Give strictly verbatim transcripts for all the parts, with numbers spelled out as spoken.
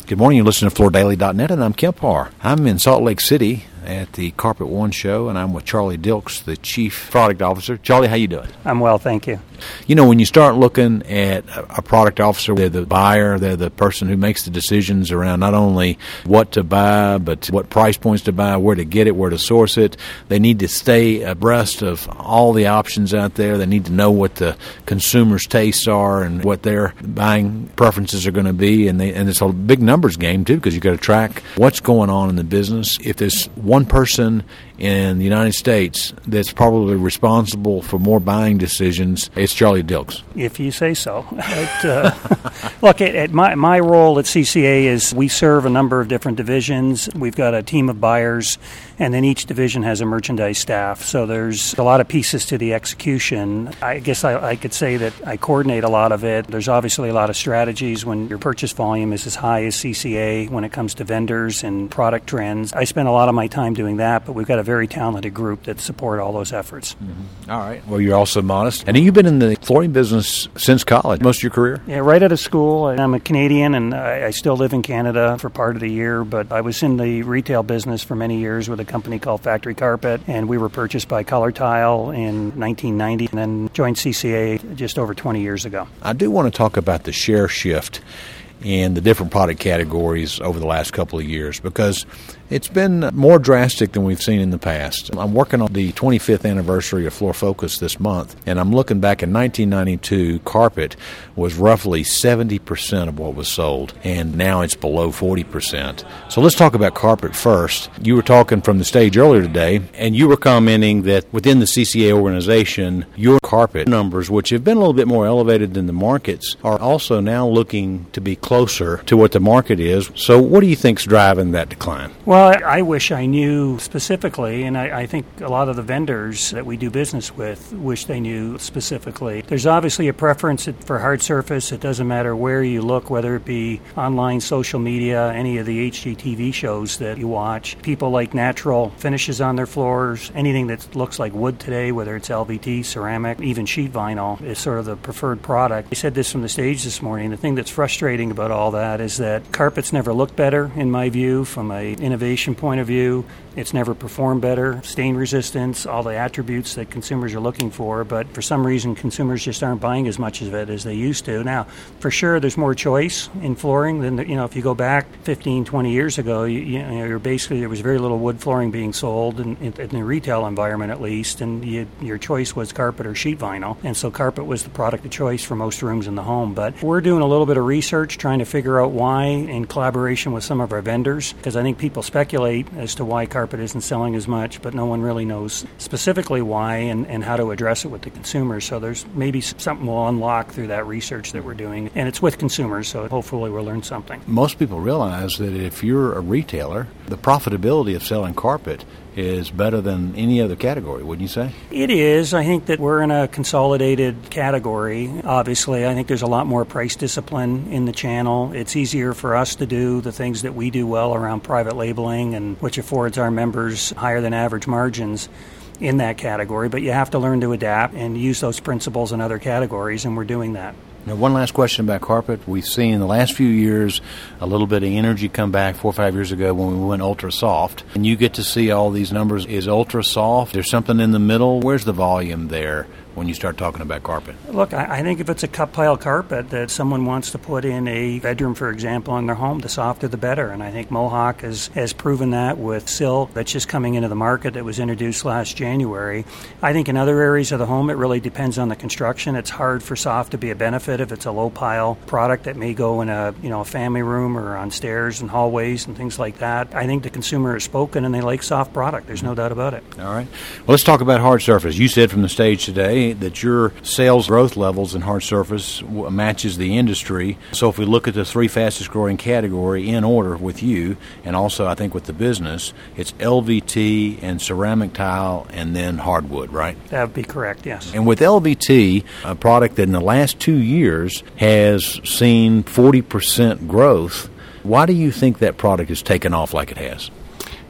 Good morning. You're listening to Floor Daily dot net, and I'm Kemp Harr. I'm in Salt Lake City at the Carpet One show, and I'm with Charlie Dilks, the Chief Product Officer. Charlie, how you doing? I'm well, thank you. You know, when you start looking at a product officer, they're the buyer, they're the person who makes the decisions around not only what to buy, but what price points to buy, where to get it, where to source it. They need to stay abreast of all the options out there. They need to know what the consumer's tastes are and what their buying preferences are going to be. And, they, and it's a big numbers game, too, because you've got to track what's going on in the business. If there's one person in the United States that's probably responsible for more buying decisions, it's Charlie Dilks. If you say so. It, uh, look, at, at my, my role at C C A is we serve a number of different divisions. We've got a team of buyers, and then each division has a merchandise staff. So there's a lot of pieces to the execution. I guess I, I could say that I coordinate a lot of it. There's obviously a lot of strategies when your purchase volume is as high as C C A when it comes to vendors and product trends. I spend a lot of my time doing that, but we've got a very talented group that support all those efforts. Mm-hmm. All right. Well, you're also modest. And you've been in the flooring business since college, most of your career? Yeah, right out of school. I'm a Canadian, and I, I still live in Canada for part of the year, but I was in the retail business for many years with a company called Factory Carpet, and we were purchased by Color Tile in nineteen ninety, and then joined C C A just over twenty years ago. I do want to talk about the share shift in the different product categories over the last couple of years, because it's been more drastic than we've seen in the past. I'm working on the twenty-fifth anniversary of Floor Focus this month, and I'm looking back in nineteen ninety-two, carpet was roughly seventy percent of what was sold, and now it's below forty percent. So let's talk about carpet first. You were talking from the stage earlier today, and you were commenting that within the C C A organization, your carpet numbers, which have been a little bit more elevated than the markets, are also now looking to be closer to what the market is. So what do you think's driving that decline? Well, I wish I knew specifically, and I, I think a lot of the vendors that we do business with wish they knew specifically. There's obviously a preference for hard surface. It doesn't matter where you look, whether it be online, social media, any of the H G T V shows that you watch. People like natural finishes on their floors. Anything that looks like wood today, whether it's L V T, ceramic, even sheet vinyl, is sort of the preferred product. I said this from the stage this morning. The thing that's frustrating about all that is that carpets never look better, in my view, from an innovation point of view. It's never performed better. Stain resistance, all the attributes that consumers are looking for, but for some reason consumers just aren't buying as much of it as they used to. Now, for sure, there's more choice in flooring than, you know, if you go back fifteen, twenty years ago, you, you know, you're basically, there was very little wood flooring being sold in, in, in the retail environment at least, and you, your choice was carpet or sheet vinyl, and so carpet was the product of choice for most rooms in the home. But we're doing a little bit of research trying to figure out why, in collaboration with some of our vendors, because I think people speculate as to why carpet isn't selling as much, but no one really knows specifically why and, and how to address it with the consumer. So there's maybe something we'll unlock through that research that we're doing, and it's with consumers, so hopefully we'll learn something. Most people realize that if you're a retailer, the profitability of selling carpet is better than any other category, wouldn't you say? It is. I think that we're in a consolidated category. Obviously, I think there's a lot more price discipline in the channel. It's easier for us to do the things that we do well around private labeling, and which affords our members higher than average margins in that category. But you have to learn to adapt and use those principles in other categories, and we're doing that. Now, one last question about carpet. We've seen in the last few years a little bit of energy come back four or five years ago when we went ultra soft. And you get to see all these numbers. Is ultra soft? There's something in the middle. Where's the volume there when you start talking about carpet? Look, I think if it's a cut pile carpet that someone wants to put in a bedroom, for example, in their home, the softer the better. And I think Mohawk has, has proven that with Silk that's just coming into the market that was introduced last January. I think in other areas of the home, it really depends on the construction. It's hard for soft to be a benefit if it's a low pile product that may go in a, you know, a family room or on stairs and hallways and things like that. I think the consumer has spoken and they like soft product. There's no doubt about it. All right. Well, let's talk about hard surface. You said from the stage today that your sales growth levels in hard surface matches the industry. So if we look at the three fastest growing category in order with you, and also I think with the business, it's L V T and ceramic tile and then hardwood, right? That would be correct, yes. And with L V T, a product that in the last two years has seen forty percent growth, why do you think that product has taken off like it has?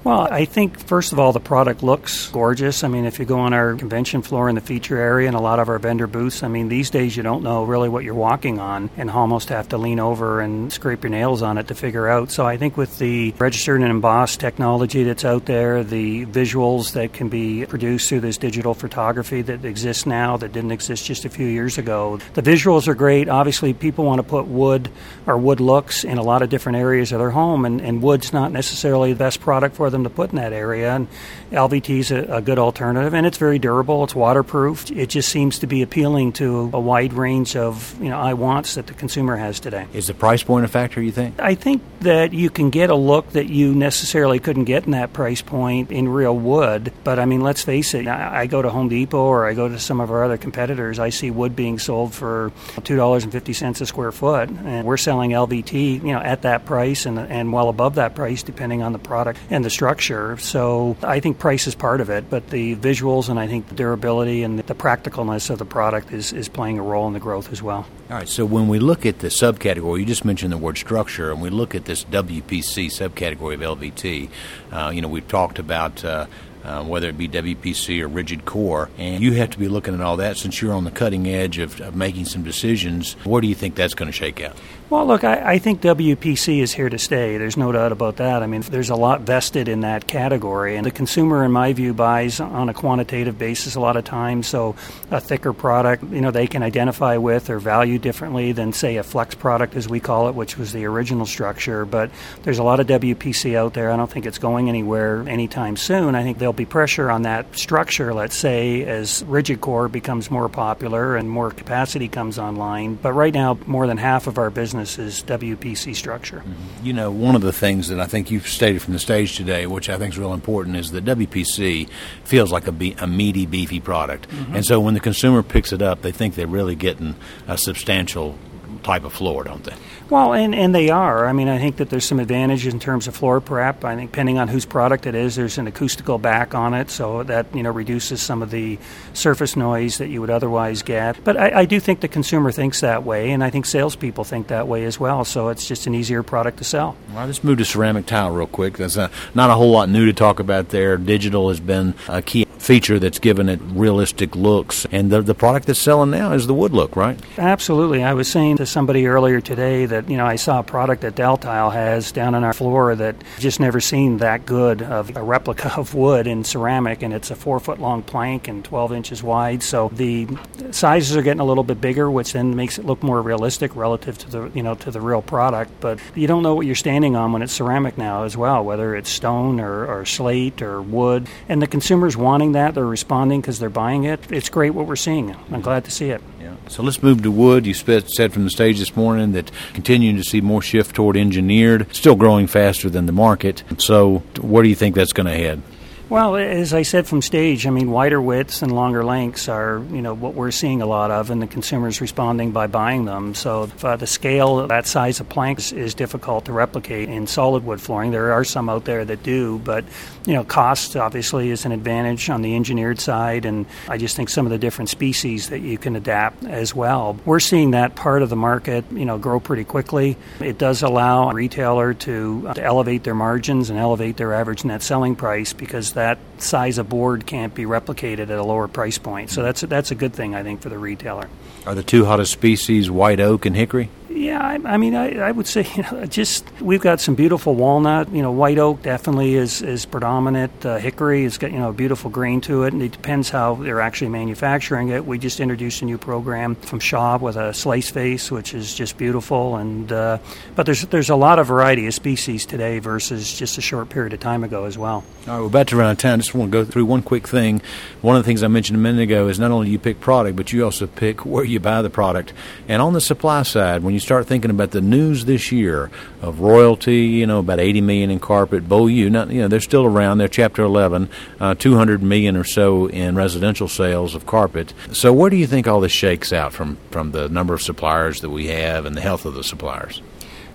Well, I think, first of all, the product looks gorgeous. I mean, if you go on our convention floor in the feature area and a lot of our vendor booths, I mean, these days you don't know really what you're walking on and almost have to lean over and scrape your nails on it to figure out. So I think with the registered and embossed technology that's out there, the visuals that can be produced through this digital photography that exists now that didn't exist just a few years ago, the visuals are great. Obviously, people want to put wood or wood looks in a lot of different areas of their home, and, and wood's not necessarily the best product for them to put in that area, and L V T is a, a good alternative, and it's very durable, it's waterproof. It just seems to be appealing to a wide range of, you know, I wants that the consumer has today. Is the price point a factor, you think? I think that you can get a look that you necessarily couldn't get in that price point in real wood, but I mean, let's face it, I, I go to Home Depot or I go to some of our other competitors, I see wood being sold for two dollars and fifty cents a square foot, and we're selling L V T, you know, at that price and, and well above that price depending on the product and the structure. So I think price is part of it, but the visuals and I think the durability and the practicalness of the product is, is playing a role in the growth as well. All right, so when we look at the subcategory, you just mentioned the word structure, and we look at this W P C subcategory of L V T, uh, you know, we've talked about uh, Uh, whether it be W P C or rigid core, and you have to be looking at all that since you're on the cutting edge of, of making some decisions. Where do you think that's going to shake out? Well, look, I, I think W P C is here to stay. There's no doubt about that. I mean, there's a lot vested in that category, and the consumer, in my view, buys on a quantitative basis a lot of times, so a thicker product, you know, they can identify with or value differently than, say, a flex product, as we call it, which was the original structure, but there's a lot of W P C out there. I don't think it's going anywhere anytime soon. I think there'll be pressure on that structure, let's say, as rigid core becomes more popular and more capacity comes online. But right now, more than half of our business is W P C structure. Mm-hmm. You know, one of the things that I think you've stated from the stage today, which I think is real important, is that W P C feels like a, be- a meaty, beefy product. Mm-hmm. And so when the consumer picks it up, they think they're really getting a substantial type of floor, don't they? Well, and, and they are. I mean, I think that there's some advantages in terms of floor prep. I think depending on whose product it is, there's an acoustical back on it, so that, you know, reduces some of the surface noise that you would otherwise get. But I, I do think the consumer thinks that way, and I think salespeople think that way as well, so it's just an easier product to sell. Well, let's move to ceramic tile real quick. There's a, not a whole lot new to talk about there. Digital has been a key feature that's given it realistic looks, and the, the product that's selling now is the wood look, right? Absolutely. I was saying to somebody earlier today that, you know, I saw a product that Deltile has down on our floor that I've just never seen that good of a replica of wood in ceramic, and it's a four foot long plank and twelve inches wide, so the sizes are getting a little bit bigger, which then makes it look more realistic relative to the, you know, to the real product. But you don't know what you're standing on when it's ceramic now as well, whether it's stone or, or slate or wood, and the consumer's wanting that. They're responding because they're buying it. It's great what we're seeing. I'm glad to see it. Yeah. So let's move to wood. You said from the stage this morning that continuing to see more shift toward engineered, still growing faster than the market. So where do you think that's going to head? Well, as I said from stage, I mean, wider widths and longer lengths are, you know, what we're seeing a lot of, and the consumer's responding by buying them. So if, uh, the scale, that size of planks is difficult to replicate in solid wood flooring. There are some out there that do, but, you know, cost obviously is an advantage on the engineered side, and I just think some of the different species that you can adapt as well. We're seeing that part of the market, you know, grow pretty quickly. It does allow a retailer to, uh, to elevate their margins and elevate their average net selling price, because that size of board can't be replicated at a lower price point. So that's a, that's a good thing, I think, for the retailer. Are the two hottest species white oak and hickory? Yeah, I, I mean, I, I would say, you know, just we've got some beautiful walnut. You know, white oak definitely is is predominant. Uh, hickory has got, you know, a beautiful grain to it, and it depends how they're actually manufacturing it. We just introduced a new program from Shaw with a slice face, which is just beautiful. And uh, but there's there's a lot of variety of species today versus just a short period of time ago as well. All right, we're about to run out of time. I just want to go through one quick thing. One of the things I mentioned a minute ago is not only do you pick product, but you also pick where you buy the product. And on the supply side, when you start thinking about the news this year of royalty, you know, about eighty million dollars in carpet, Beaulieu, not, you know, they're still around. They're Chapter eleven, uh, two hundred million dollars or so in residential sales of carpet. So where do you think all this shakes out from, from the number of suppliers that we have and the health of the suppliers?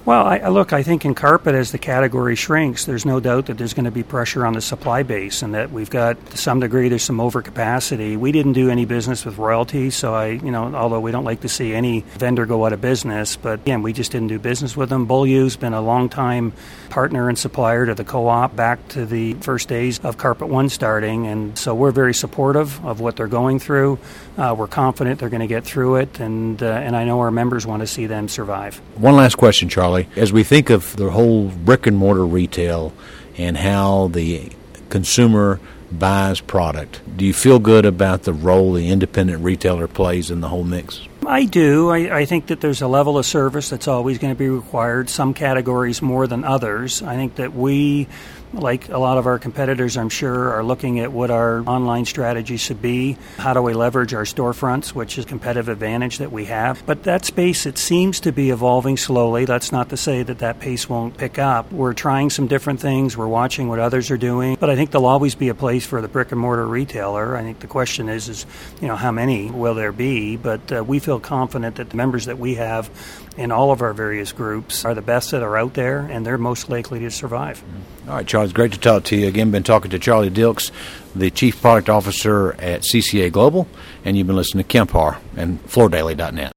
Well, I, I look, I think in carpet, as the category shrinks, there's no doubt that there's going to be pressure on the supply base, and that we've got, to some degree, there's some overcapacity. We didn't do any business with royalty, so I, you know, although we don't like to see any vendor go out of business, but again, we just didn't do business with them. Beaulieu's been a long-time partner and supplier to the co-op back to the first days of Carpet One starting, and so we're very supportive of what they're going through. Uh, we're confident they're going to get through it, and uh, and I know our members want to see them survive. One last question, Charlie. As we think of the whole brick-and-mortar retail and how the consumer buys product, do you feel good about the role the independent retailer plays in the whole mix? I do. I, I think that there's a level of service that's always going to be required, some categories more than others. I think that we, like a lot of our competitors, I'm sure, are looking at what our online strategy should be. How do we leverage our storefronts, which is a competitive advantage that we have? But that space, it seems to be evolving slowly. That's not to say that that pace won't pick up. We're trying some different things. We're watching what others are doing. But I think there'll always be a place for the brick-and-mortar retailer. I think the question is, is you know, how many will there be? But uh, we feel confident that the members that we have in all of our various groups are the best that are out there, and they're most likely to survive. All right, Charlie, it's great to talk to you. Again, been talking to Charlie Dilks, the Chief Product Officer at C C A Global, and you've been listening to Kemp Harr and Floor Daily dot net.